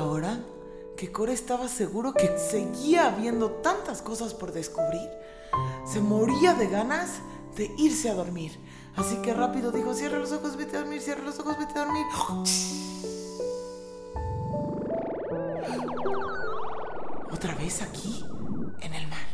Ahora que Core estaba seguro que seguía habiendo tantas cosas por descubrir, se moría de ganas de irse a dormir. Así que rápido dijo: cierra los ojos, vete a dormir, cierra los ojos, vete a dormir. Otra vez aquí, en el mar.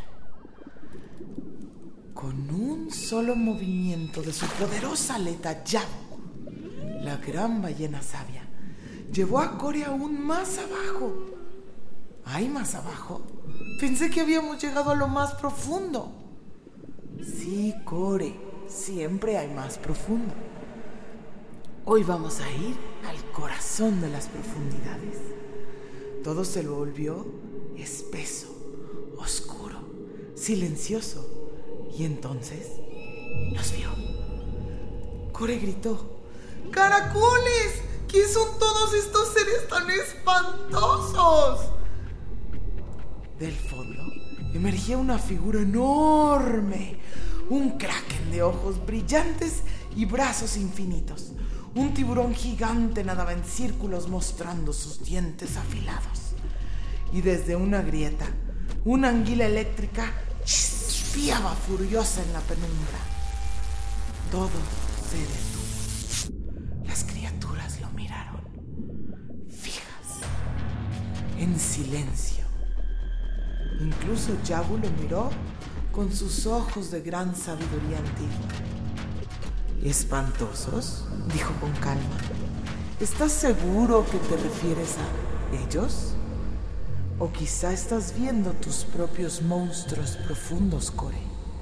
Con un solo movimiento de su poderosa aleta Yabu, la gran ballena sabia llevó a Core aún más abajo. ¿Hay más abajo? Pensé que habíamos llegado a lo más profundo. Sí, Core, siempre hay más profundo. Hoy vamos a ir al corazón de las profundidades. Todo se lo volvió espeso, oscuro, silencioso. Y entonces los vio. Core gritó: ¡Caracoles! ¿Qué son todos estos seres tan espantosos? Del fondo emergía una figura enorme, un kraken de ojos brillantes y brazos infinitos. Un tiburón gigante nadaba en círculos mostrando sus dientes afilados. Y desde una grieta, una anguila eléctrica chispeaba furiosa en la penumbra. Todo se detuvo. Las criaturas lo miraron, fijas, en silencio. Incluso Yabu lo miró con sus ojos de gran sabiduría antigua. ¿Espantosos?, dijo con calma. ¿Estás seguro que te refieres a ellos? ¿O quizá estás viendo tus propios monstruos profundos, Core?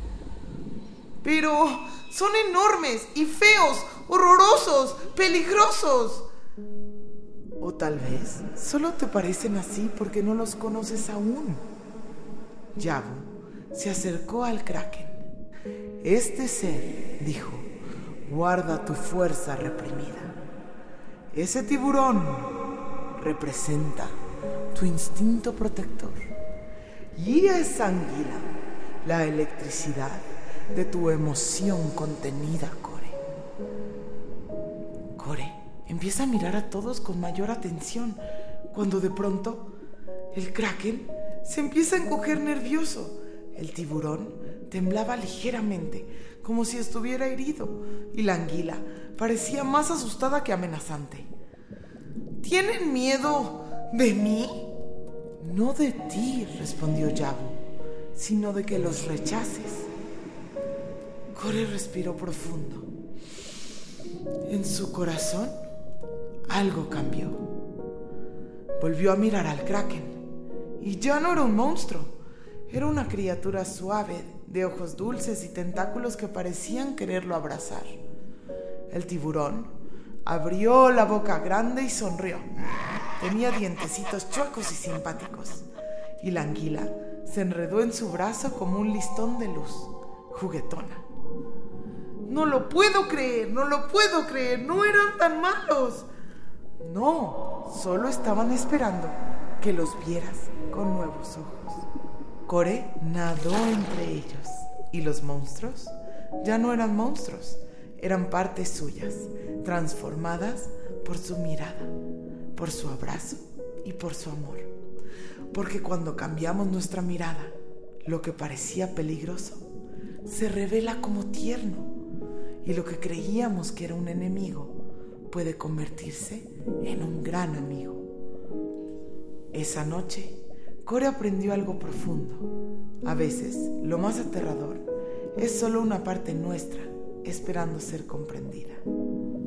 Pero son enormes y feos, horrorosos, peligrosos. O tal vez solo te parecen así porque no los conoces aún. Yabu se acercó al kraken. Este ser, dijo, guarda tu fuerza reprimida. Ese tiburón representa tu instinto protector. Y esa anguila, la electricidad de tu emoción contenida, Core. Core empieza a mirar a todos con mayor atención, cuando de pronto el kraken se empieza a encoger nervioso. El tiburón temblaba ligeramente, como si estuviera herido, y la anguila parecía más asustada que amenazante. ¿Tienen miedo de mí? No de ti, respondió Yabu, sino de que los rechaces. Core respiró profundo. En su corazón algo cambió. Volvió a mirar al kraken. Y ya no era un monstruo. Era una criatura suave, de ojos dulces y tentáculos que parecían quererlo abrazar. El tiburón abrió la boca grande y sonrió. Tenía dientecitos chuecos y simpáticos. Y la anguila se enredó en su brazo como un listón de luz, juguetona. No lo puedo creer, no eran tan malos. No, solo estaban esperando que los vieras con nuevos ojos. Core nadó entre ellos, y los monstruos ya no eran monstruos, eran partes suyas, transformadas por su mirada, por su abrazo y por su amor. Porque cuando cambiamos nuestra mirada, lo que parecía peligroso se revela como tierno, y lo que creíamos que era un enemigo puede convertirse en un gran amigo. Esa noche, Core aprendió algo profundo. A veces, lo más aterrador es solo una parte nuestra esperando ser comprendida.